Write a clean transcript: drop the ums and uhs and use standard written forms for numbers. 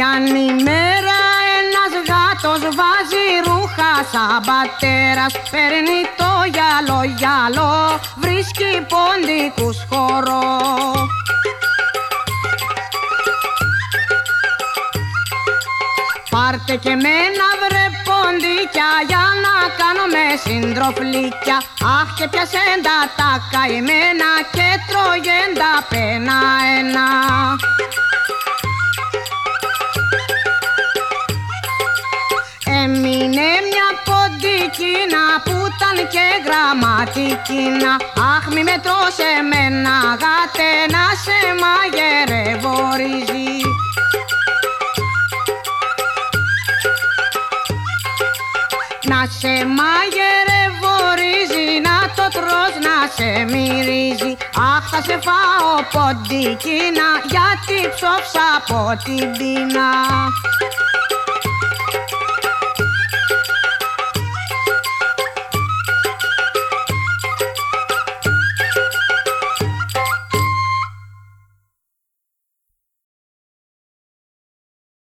Πιάνει μέρα ένας γάτος, βάζει ρούχα σαν πατέρας. Παίρνει το γυαλό γυαλό, βρίσκει ποντικούς χώρο. Πάρτε και μένα βρε ποντίκια, για να κάνουμε συντροφλίκια. Αχ, και πιάσεν τα καημένα και τρώγεν τα πένα ένα. Έμεινε μια ποντικίνα που ήταν και γραμματικίνα. Αχ, μη με τρως εμένα γάτε, να σε μαγειρεύω ρύζι. Να σε μαγειρεύω ρύζι, να το τρως να σε μυρίζει. Αχ, θα σε φάω ποντικίνα, γιατί ψόψα από την πείνα.